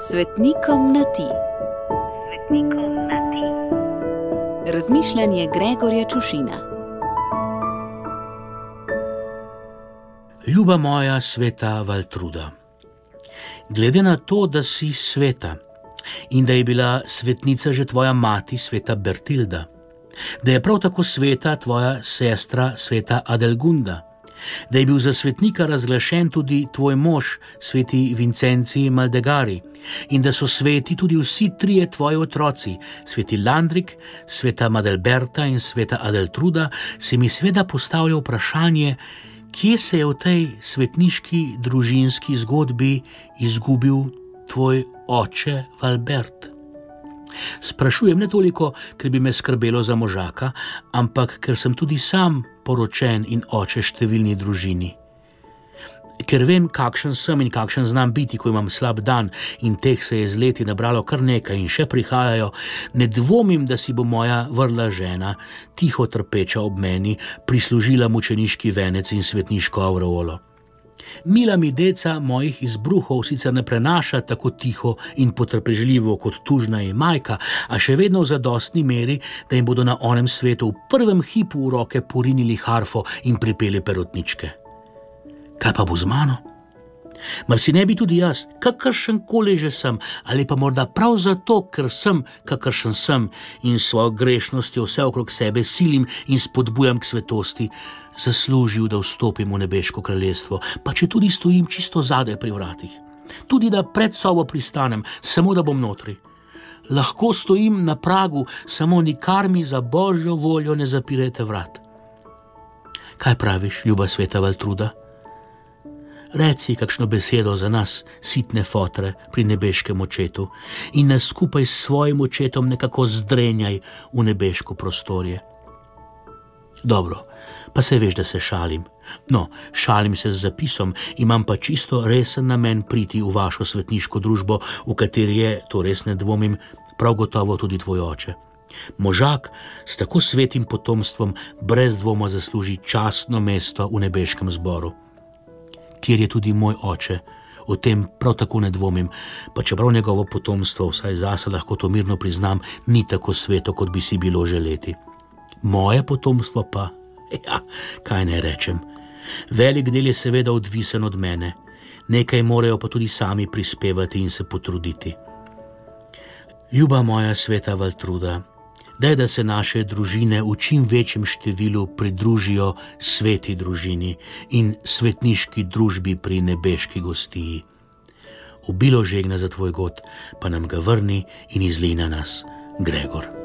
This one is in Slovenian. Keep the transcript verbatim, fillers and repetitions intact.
Svetnikom na ti. Svetnikom na ti. Razmišljanje Gregorja Čušina. Ljuba moja sveta Valtruda, glede na to, da si sveta in da je bila svetnica že tvoja mati, sveta Bertilda, da je prav tako sveta tvoja sestra, sveta Adelgunda, da je bil za svetnika razglašen tudi tvoj mož, sveti Vincenci Maldegari, in da so sveti tudi vsi trije tvoji otroci, sveti Landrik, sveta Madalberta in sveta Adeltruda, se mi sveda postavlja vprašanje, kje se je v tej svetniški družinski zgodbi izgubil tvoj oče Valbert. Sprašujem ne toliko, ker bi me skrbelo za možaka, ampak ker sem tudi sam poročen in oče številni družini. Ker vem, kakšen sem in kakšen znam biti, ko imam slab dan, in teh se je z leti nabralo kar nekaj in še prihajajo, ne dvomim, da si bo moja vrla žena, tiho trpeča ob meni, prislužila mučeniški venec in svetniško avreolo. Mila mi deca mojih izbruhov sicer ne prenaša tako tiho in potrpežljivo kot tužna je majka, a še vedno v zadostni meri, da jim bodo na onem svetu v prvem hipu v roke porinili harfo in pripeli perutničke. Kaj pa bo z mano? Mar si ne bi tudi jaz, kakršen koli že sem, ali pa morda prav zato, ker sem, kakršen sem in s svojo grešnostjo vse okrog sebe silim in spodbujam k svetosti, zaslužil, da vstopim v nebeško kraljestvo, pa če tudi stojim čisto zadaj pri vratih. Tudi da pred sobo pristanem, samo da bom notri. Lahko stojim na pragu, samo nikar mi za Božjo voljo ne zapirajte vrat. Kaj praviš, ljuba sveta Valtruda? Reci kakšno besedo za nas, sitne fotre pri nebeškem očetu, in nas skupaj s svojim očetom nekako zdrenjaj v nebeško prostorje. Dobro, pa se veš, da se šalim. No, šalim se z zapisom, imam pa čisto resen namen priti v vašo svetniško družbo, v kateri je, to res ne dvomim, prav gotovo tudi tvoj oče. Možak s tako svetim potomstvom brez dvoma zasluži častno mesto v nebeškem zboru, kjer je tudi moj oče, o tem prav tako ne dvomim, pa čeprav njegovo potomstvo, vsaj zase lahko to mirno priznam, ni tako sveto, kot bi si bilo želeti. Moje potomstvo pa, ja, kaj naj rečem. Velik del je seveda odvisen od mene, nekaj morajo pa tudi sami prispevati in se potruditi. Ljuba moja sveta Valtruda, daj, da se naše družine v čim večjem številu pridružijo sveti družini in svetniški družbi pri nebeški gostiji. Obilo žegna za tvoj god, pa nam ga vrni in izlij na nas, Gregor.